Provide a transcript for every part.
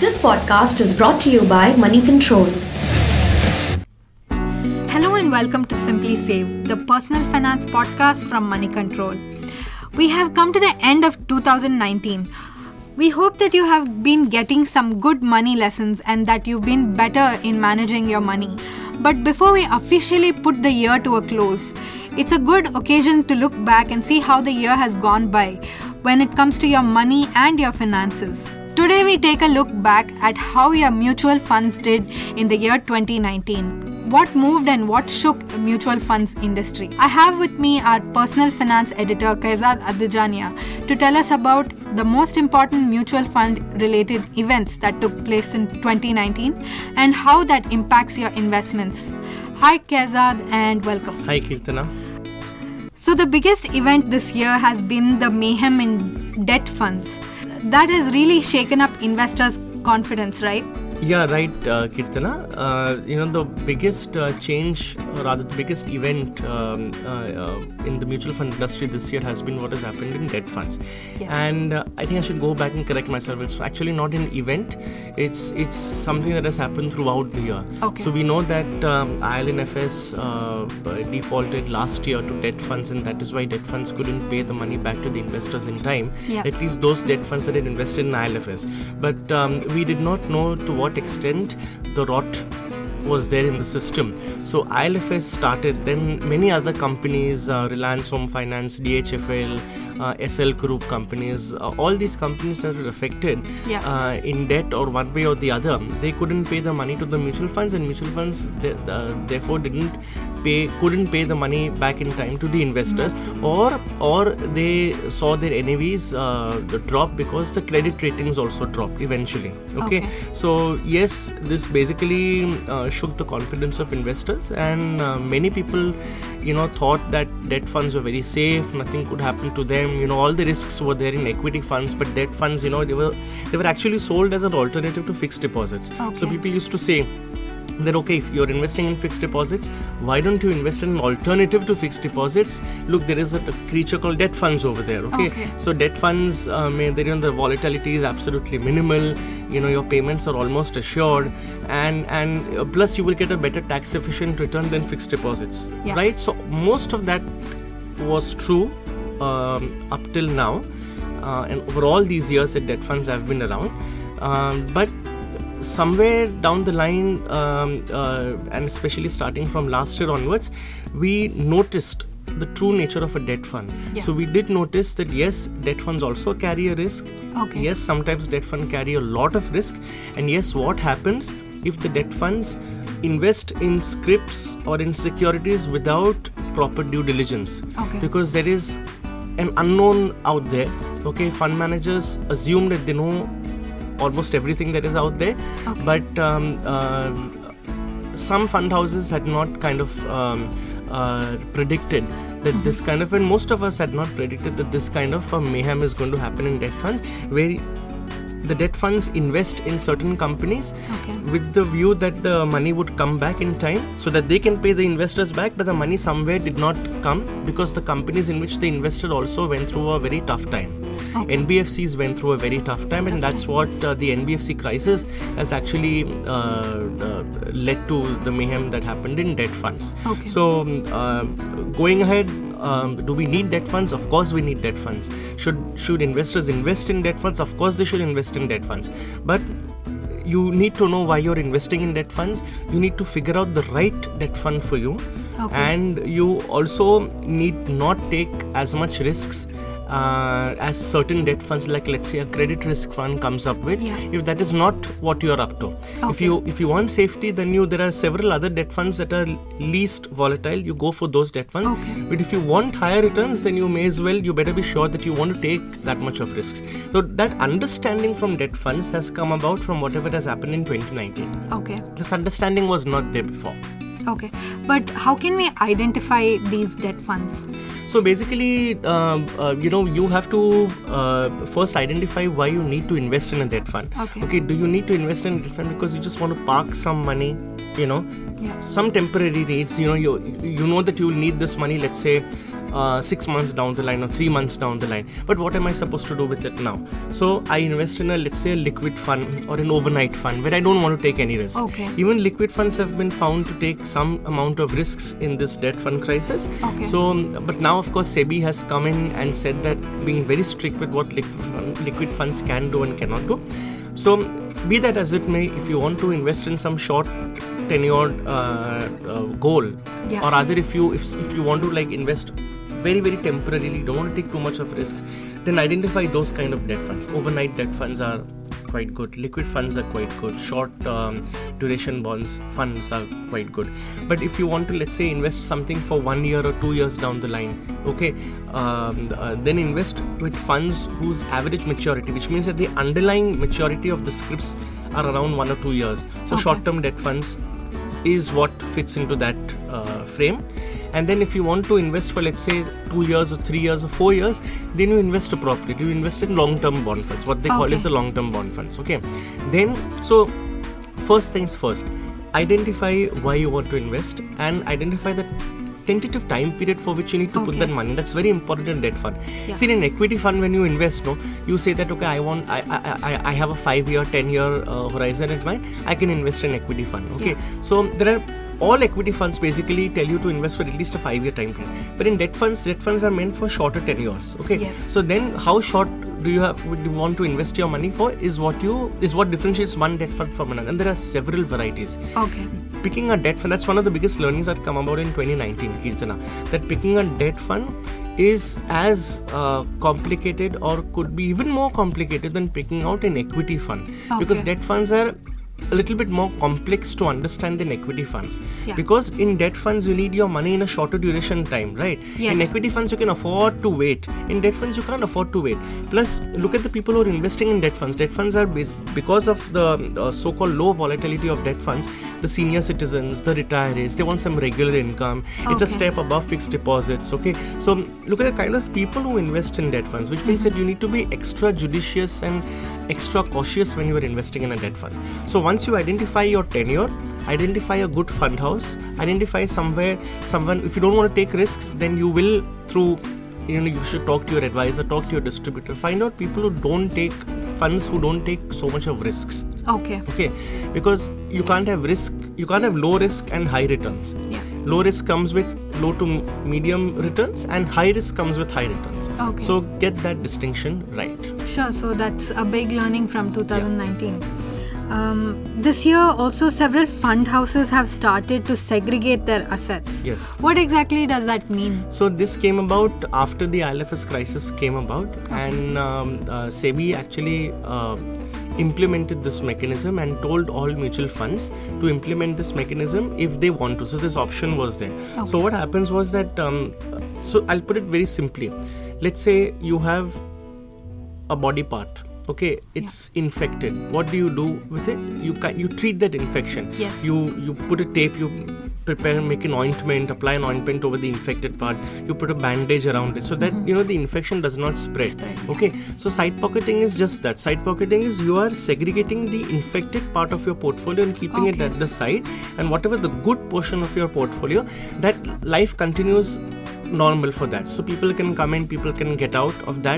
This podcast is brought to you by Money Control. Hello and welcome to Simply Save, the personal finance podcast from Money Control. We have come to the end of 2019. We hope that you have been getting some good money lessons and that you've been better in managing your money. But before we officially put the year to a close, it's a good occasion to look back and see how the year has gone by when it comes to your money and your finances. Today we take a look back at how your mutual funds did in the year 2019. What moved and what shook the mutual funds industry. I have with me our personal finance editor Kaizad Adijania to tell us about the most important mutual fund related events that took place in 2019 and how that impacts your investments. Hi Kaizad and welcome. Hi Kirtana. So the biggest event this year has been the mayhem in debt funds. That has really shaken up investors' confidence, right? Yeah, right, Kirtana. The biggest change, or rather the biggest event in the mutual fund industry this year has been what has happened in debt funds. Yeah. And I think I should go back and correct myself. It's actually not an event. It's something that has happened throughout the year. Okay. So we know that IL&FS defaulted last year to debt funds, and that is why debt funds couldn't pay the money back to the investors in time. Yeah. At least those debt funds that had invested in IL&FS. But we did not know to what extent the rot was there in the system. So IL&FS started, then many other companies, Reliance Home Finance, DHFL, SL Group companies, all these companies that were affected in debt or one way or the other. They couldn't pay the money to the mutual funds, and mutual funds therefore couldn't pay the money back in time to the investors, or they saw their NAVs drop because the credit ratings also dropped eventually. Okay. So yes, this basically shook the confidence of investors, and many people thought that debt funds were very safe, nothing could happen to them. All the risks were there in equity funds, but debt funds, they were actually sold as an alternative to fixed deposits. So people used to say that, okay, if you're investing in fixed deposits, why don't you invest in an alternative to fixed deposits? Look, there is a creature called debt funds over there. Okay. So debt funds, the volatility is absolutely minimal. Your payments are almost assured, and plus you will get a better tax efficient return than fixed deposits. Yeah. Right? So most of that was true up till now, and over all these years that debt funds have been around. But somewhere down the line, and especially starting from last year onwards, we noticed the true nature of a debt fund. Yeah. So we did notice that yes, debt funds also carry a risk. Okay. Yes, sometimes debt funds carry a lot of risk. And yes, what happens if the debt funds invest in scripts or in securities without proper due diligence? Okay. Because there is an unknown out there. Okay, fund managers assume that they know almost everything that is out there, but some fund houses had not kind of predicted that this kind of, and most of us had not predicted that this kind of mayhem is going to happen in debt funds, where the debt funds invest in certain companies with the view that the money would come back in time so that they can pay the investors back, but the money somewhere did not come because the companies in which they invested also went through a very tough time. NBFCs went through a very tough time, and that's what the NBFC crisis has actually led to the mayhem that happened in debt funds. So going ahead, do we need debt funds? Of course we need debt funds. Should investors invest in debt funds? Of course they should invest in debt funds. But you need to know why you're investing in debt funds. You need to figure out the right debt fund for you. And you also need not take as much risks as certain debt funds, like let's say a credit risk fund comes up with, if that is not what you're up to. If you want safety, then there are several other debt funds that are least volatile. You go for those debt funds. But if you want higher returns, then you better be sure that you want to take that much of risks. So that understanding from debt funds has come about from whatever has happened in 2019. This understanding was not there before. But how can we identify these debt funds? So basically, you have to first identify why you need to invest in a debt fund. Okay, do you need to invest in a debt fund because you just want to park some money, some temporary needs, you know that you will need this money, let's say 6 months down the line or 3 months down the line. But what am I supposed to do with it now? So I invest in let's say a liquid fund or an overnight fund where I don't want to take any risk. Okay. Even liquid funds have been found to take some amount of risks in this debt fund crisis. Okay. So, but now of course SEBI has come in and said that being very strict with what liquid funds can do and cannot do. So be that as it may, if you want to invest in some short tenure goal, or rather if you want to like invest very, very temporarily, don't want to take too much of risks, then identify those kind of debt funds. Overnight debt funds are quite good. Liquid funds are quite good. Short duration bonds funds are quite good. But if you want to, let's say, invest something for 1 year or 2 years down the line, okay, then invest with funds whose average maturity, which means that the underlying maturity of the scripts are around 1 or 2 years. So short-term debt funds is what fits into that frame. And then if you want to invest for, let's say, 2 years or 3 years or 4 years, then you invest appropriately. You invest in long-term bond funds, what they call is the long-term bond funds. Okay. Then, so first things first, identify why you want to invest and identify the tentative time period for which you need to put that money. That's very important in debt fund. See, in an equity fund, when you invest, you say that, okay, I have a 5-year, 10-year horizon in mind. I can invest in equity fund. Okay. So there are all equity funds basically tell you to invest for at least a 5-year time period. But in debt funds are meant for shorter tenures. Okay. Yes. So then, how short would you want to invest your money for is what differentiates one debt fund from another. And there are several varieties. Okay. Picking a debt fund, that's one of the biggest learnings that come about in 2019, Kirtana. That picking a debt fund is as complicated or could be even more complicated than picking out an equity fund. Because debt funds are a little bit more complex to understand than equity funds. Because in debt funds you need your money in a shorter duration time, right? Yes. In equity funds you can afford to wait. In debt funds you can't afford to wait. Plus, look at the people who are investing in debt funds. Debt funds are because of the so-called low volatility of debt funds. The senior citizens, the retirees, they want some regular income. It's a step above fixed deposits. Okay, so look at the kind of people who invest in debt funds, which means that you need to be extra judicious and extra cautious when you are investing in a debt fund. So once you identify your tenure, identify a good fund house, identify someone, if you don't want to take risks, then you will you should talk to your advisor, talk to your distributor, find out people who don't take funds, who don't take so much of risks. Okay, because you can't have low risk and high returns. Low risk comes with low to medium returns and high risk comes with high returns. So get that distinction right. Sure, so that's a big learning from 2019. This year also several fund houses have started to segregate their assets. Yes. What exactly does that mean? So this came about after the IL&FS crisis came about, and SEBI actually implemented this mechanism and told all mutual funds to implement this mechanism if they want to. So this option was there. So what happens was that, so I'll put it very simply. Let's say you have a body part. Okay, it's infected. What do you do with it? You treat that infection. Yes. You put a tape, you prepare, make an ointment, apply an ointment over the infected part. You put a bandage around it so that the infection does not spread. Okay, so side pocketing is just that. Side pocketing is you are segregating the infected part of your portfolio and keeping it at the side, and whatever the good portion of your portfolio, that life continues normal for that. So people can come in, people can get out of that.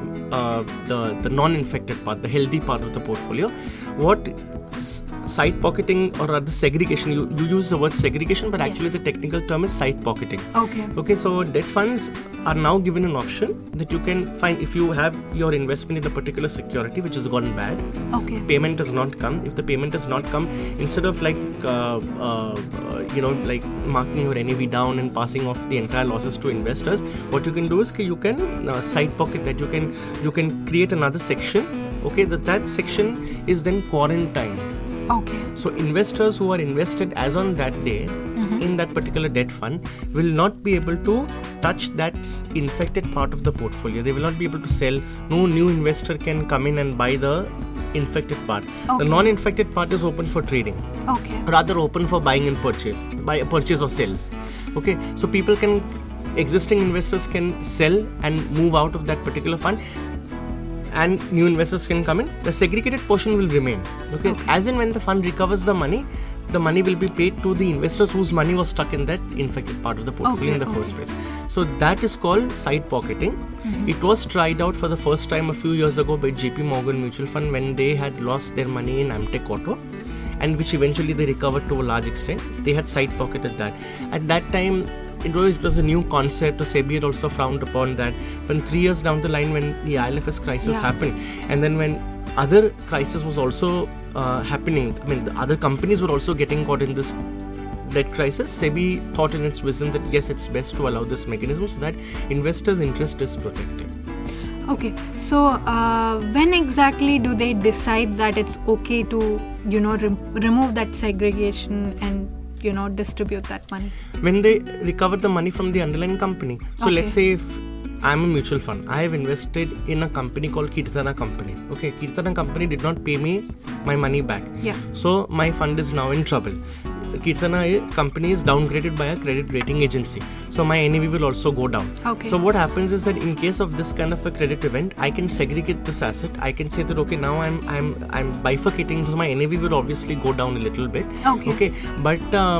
The non-infected part, the healthy part of the portfolio. What side pocketing or rather segregation, you use the word segregation, but actually the technical term is side pocketing. Okay, so debt funds are now given an option that you can find if you have your investment in a particular security which has gone bad. Payment has not come. If the payment has not come, instead of like marking your NAV down and passing off the entire losses to investors, what you can do is you can side pocket that. You can create another section. Okay, that section is then quarantined. So investors who are invested as on that day in that particular debt fund will not be able to touch that infected part of the portfolio. They will not be able to sell. No new investor can come in and buy the infected part. The non-infected part is open for trading. Rather open for buying and purchase or sales. Okay, so existing investors can sell and move out of that particular fund. and new investors can come in, the segregated portion will remain. Okay. As in when the fund recovers the money will be paid to the investors whose money was stuck in that infected part of the portfolio in the first place. So that is called side pocketing. It was tried out for the first time a few years ago by JP Morgan Mutual Fund when they had lost their money in Amtech Auto, and which eventually they recovered to a large extent. They had side pocketed that. At that time, it was a new concept. SEBI had also frowned upon that. But 3 years down the line, when the IL&FS crisis happened, and then when other crisis was also happening, I mean, the other companies were also getting caught in this debt crisis, SEBI thought in its wisdom that yes, it's best to allow this mechanism so that investors' interest is protected. Okay, so when exactly do they decide that it's okay to, remove that segregation and, distribute that money? When they recover the money from the underlying company. So let's say if I'm a mutual fund, I have invested in a company called Kirtana Company. Okay, Kirtana Company did not pay me my money back. Yeah. So my fund is now in trouble. Kirtana company is downgraded by a credit rating agency, so my NAV will also go down. Okay. So what happens is that in case of this kind of a credit event, I can segregate this asset. I can say that okay, now I'm bifurcating, so my NAV will obviously go down a little bit. Okay. But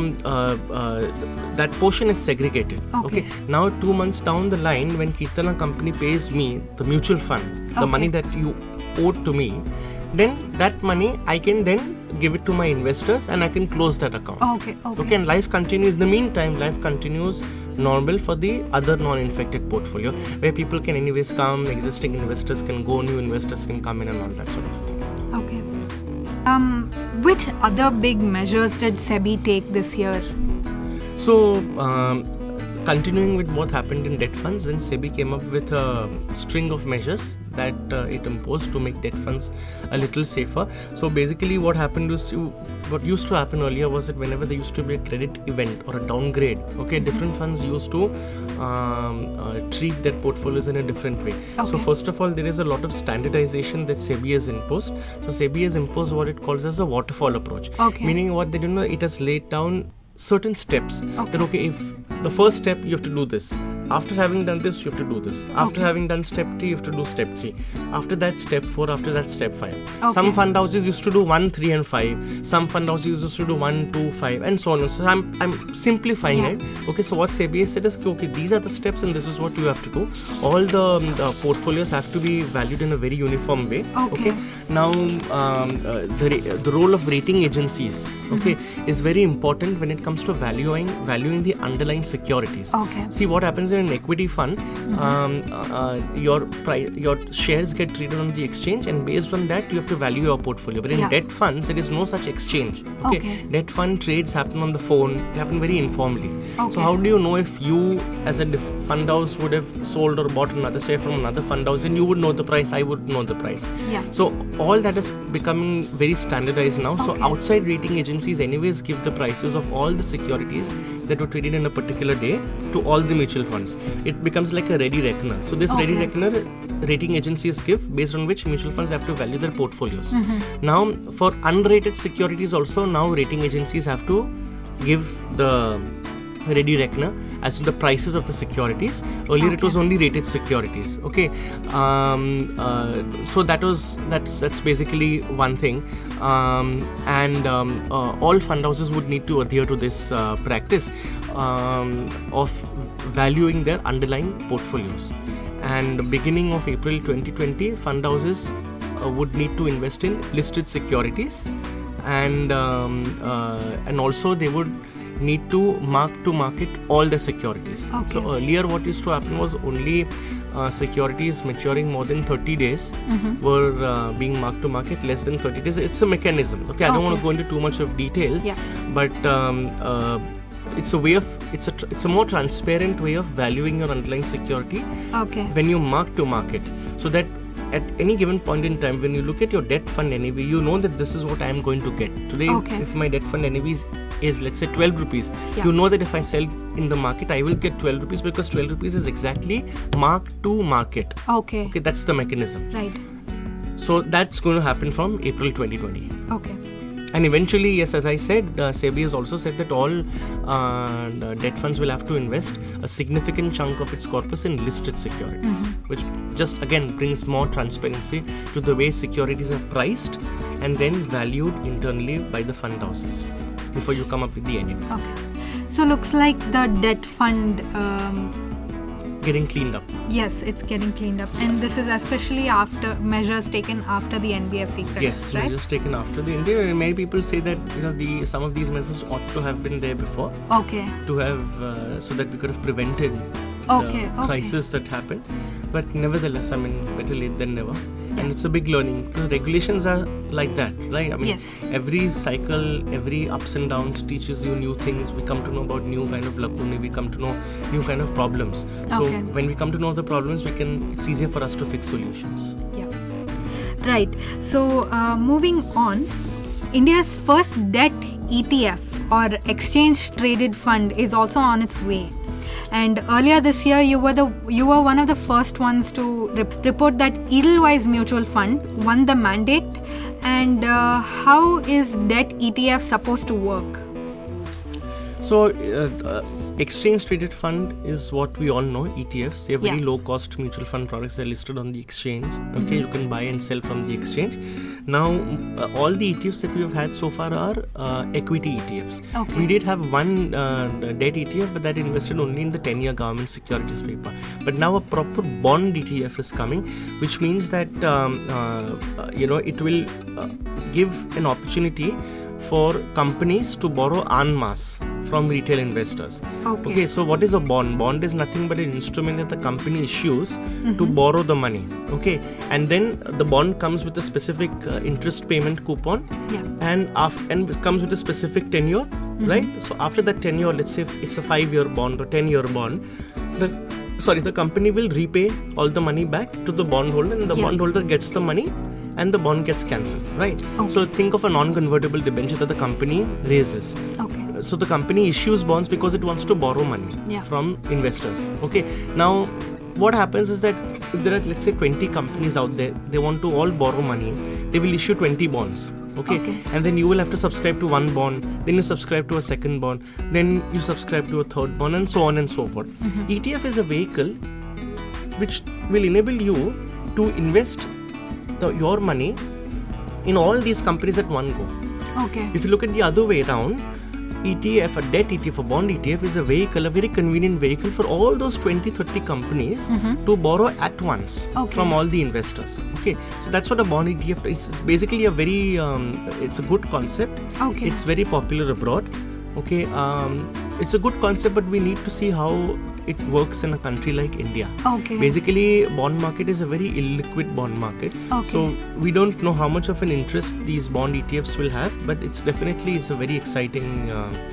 that portion is segregated. Okay. Now 2 months down the line, when Kirtana company pays me, the mutual fund, the money that you owed to me, then that money I can then give it to my investors and I can close that account. Okay, and life continues. In the meantime, life continues normal for the other non-infected portfolio, where people can anyways come, existing investors can go, new investors can come in and all that sort of thing. Okay. Which other big measures did SEBI take this year? So, continuing with what happened in debt funds, then SEBI came up with a string of measures that it imposed to make debt funds a little safer. So basically what happened was what used to happen earlier was that whenever there used to be a credit event or a downgrade, different funds used to treat their portfolios in a different way. So first of all, there is a lot of standardization that SEBI has imposed. So SEBI has imposed what it calls as a waterfall approach. Meaning what they do, it has laid down certain steps that if the first step you have to do this, after having done this you have to do this, after having done step 3 you have to do step 3, after that step 4, after that step 5. Some fund houses used to do 1, 3 and 5, some fund houses used to do 1, 2, 5 and so on. So I'm simplifying it. So what SEBI said is these are the steps and this is what you have to do. All the portfolios have to be valued in a very uniform way. Now the role of rating agencies is very important when it comes to valuing the underlying securities. See what happens in an equity fund, your shares get traded on the exchange, and based on that you have to value your portfolio. But in debt funds there is no such exchange. Debt fund trades happen on the phone, they happen very informally. So how do you know if you as a fund house would have sold or bought another share from another fund house, and you would know the price, I would know the price. So all that is becoming very standardized now. So outside rating agencies anyways give the prices of all the securities that were traded in a particular day to all the mutual funds. It becomes like a ready reckoner. So this ready reckoner rating agencies give, based on which mutual funds have to value their portfolios. Now for unrated securities also, now rating agencies have to give the ready reckoner as to the prices of the securities. Earlier it was only rated securities. So that's basically one thing, and all fund houses would need to adhere to this practice of valuing their underlying portfolios. And beginning of April 2020, fund houses would need to invest in listed securities, and also they would need to mark to market all the securities. So earlier what used to happen was only securities maturing more than 30 days were being marked to market. Less than 30 days, it's a mechanism. I don't want to go into too much of details, but it's a more transparent way of valuing your underlying security when you mark to market, so that at any given point in time, when you look at your debt fund NAV, you know that this is what I am going to get. Today, if my debt fund NAV is let's say 12 rupees, you know that if I sell in the market, I will get 12 rupees because 12 rupees is exactly mark to market. Okay, that's the mechanism. Right. So that's going to happen from April 2020. And eventually, yes, as I said, SEBI has also said that all debt funds will have to invest a significant chunk of its corpus in listed securities, which just again brings more transparency to the way securities are priced and then valued internally by the fund houses before you come up with the NAV. Okay. So looks like the debt fund getting cleaned up. Yes, it's getting cleaned up, and this is especially after measures taken after the NBFC crisis. Yes, right? measures taken after the NBFC. Many people say that some of these measures ought to have been there before. Okay. To have so that we could have prevented the crisis that happened. But nevertheless, I mean, better late than never. And it's a big learning. The regulations are like that, right? I mean, every cycle, every ups and downs teaches you new things. We come to know about new kind of lacunae. We come to know new kind of problems. So when we come to know the problems, it's easier for us to fix solutions. Yeah. Right. So moving on, India's first debt ETF or exchange traded fund is also on its way. And earlier this year, you were one of the first ones to report that Edelweiss Mutual Fund won the mandate. And how is debt ETF supposed to work? So, exchange traded fund is what we all know, ETFs. They are very low cost mutual fund products. They're listed on the exchange. Okay, you can buy and sell from the exchange. Now, all the ETFs that we have had so far are equity ETFs. Okay. We did have one debt ETF, but that invested only in the 10-year government securities paper. But now a proper bond ETF is coming, which means that it will give an opportunity for companies to borrow en masse from retail investors. Okay, so what is a bond? Bond is nothing but an instrument that the company issues to borrow the money. Okay, and then the bond comes with a specific interest payment coupon, and comes with a specific tenure, right? So after that tenure, let's say if it's a 5-year bond or 10-year bond, the company will repay all the money back to the bondholder, and the bondholder gets the money and the bond gets cancelled, right? So think of a non-convertible debenture that the company raises. So the company issues bonds because it wants to borrow money from investors. Okay, now what happens is that if there are, let's say, 20 companies out there, they want to all borrow money, they will issue 20 bonds. Okay, and then you will have to subscribe to one bond, then you subscribe to a second bond, then you subscribe to a third bond, and so on and so forth. ETF is a vehicle which will enable you to invest your money in all these companies at one go. If you look at the other way around, ETF, a debt ETF, a bond ETF is a vehicle, a very convenient vehicle for all those 20-30 companies to borrow at once from all the investors. Okay, so that's what a bond ETF is. It's basically a very, it's a good concept. It's very popular abroad. Okay, it's a good concept, but we need to see how it works in a country like India. Basically, bond market is a very illiquid bond market. So we don't know how much of an interest these bond ETFs will have, but it's a very exciting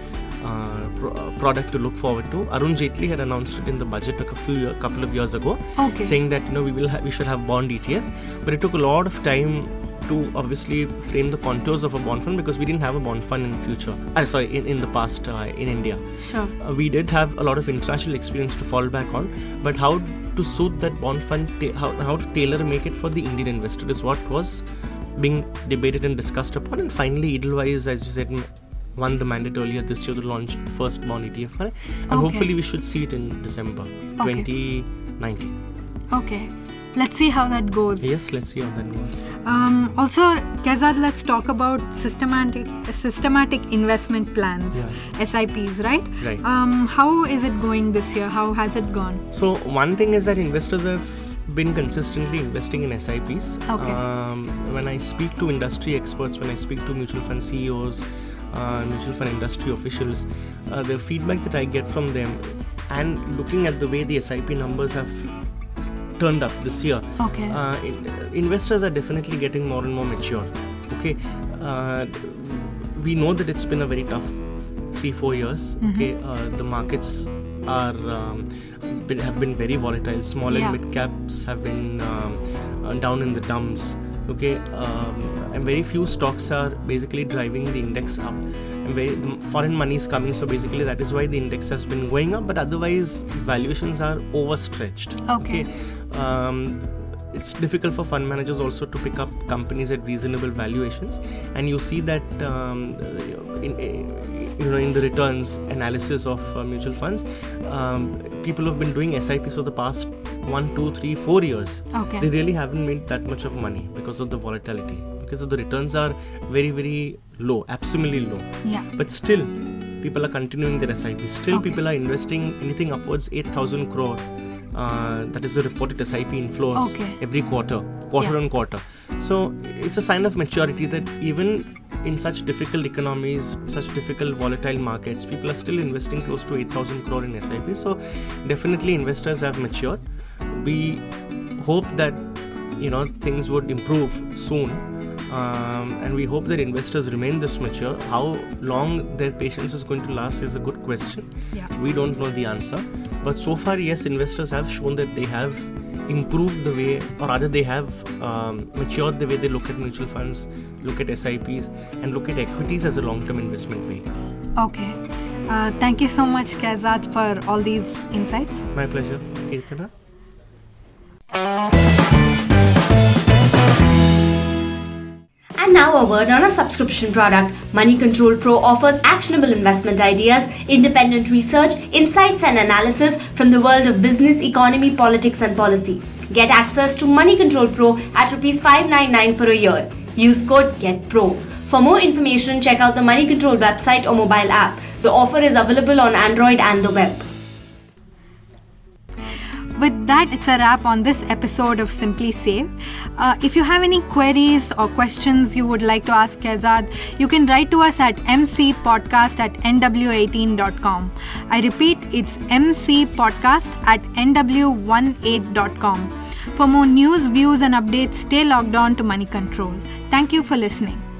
product to look forward to. Arun Jaitley had announced it in the budget a couple of years ago, saying that we should have bond ETF, but it took a lot of time to obviously frame the contours of a bond fund because we didn't have a bond fund in the future. In the past in India. We did have a lot of international experience to fall back on, but how to suit that bond fund, how to tailor make it for the Indian investor is what was being debated and discussed upon. And finally, Edelweiss, as you said, won the mandate earlier this year to launch the first bond ETF fund, and hopefully we should see it in December 2019. Okay. Let's see how that goes. Yes, let's see how that goes. Also, Kezad, let's talk about systematic investment plans, SIPs, right? Right. How is it going this year? How has it gone? So one thing is that investors have been consistently investing in SIPs. When I speak to industry experts, when I speak to mutual fund CEOs, mutual fund industry officials, the feedback that I get from them, and looking at the way the SIP numbers have turned up this year, investors are definitely getting more and more mature. Okay, we know that it's been a very tough 3-4 years. Okay, the markets have been very volatile. Small and mid caps have been down in the dumps. Okay, and very few stocks are basically driving the index up, and foreign money is coming, so basically that is why the index has been going up, but otherwise valuations are overstretched. it's difficult for fund managers also to pick up companies at reasonable valuations, and you see that in the returns analysis of mutual funds, people who've been doing SIPs for the past 1, 2, 3, 4 years, they really haven't made that much of money because of the volatility. Okay, so the returns are very, very low, absolutely low. Yeah. But still, people are continuing their SIPs. Still, people are investing anything upwards 8,000 crore. That is the reported SIP inflows every quarter on quarter. So it's a sign of maturity that even in such difficult economies, such difficult volatile markets, people are still investing close to 8,000 crore in SIP. So definitely investors have matured. We hope that things would improve soon, and we hope that investors remain this mature. How long their patience is going to last is a good question. We don't know the answer, but so far, yes, investors have shown that they have improved the way, or rather they have matured the way they look at mutual funds, look at SIPs, and look at equities as a long-term investment vehicle. Okay. Thank you so much, Kaizad, for all these insights. My pleasure, Kirtana. And now a word on a subscription product. Money Control Pro offers actionable investment ideas, independent research, insights and analysis from the world of business, economy, politics and policy. Get access to Money Control Pro at ₹599 for a year. Use code GETPRO. For more information, check out the Money Control website or mobile app. The offer is available on Android and the web. With that, it's a wrap on this episode of Simply Save. If you have any queries or questions you would like to ask Kaizad, you can write to us at mcpodcast@nw18.com. I repeat, it's mcpodcast@nw18.com. For more news, views and updates, stay logged on to Money Control. Thank you for listening.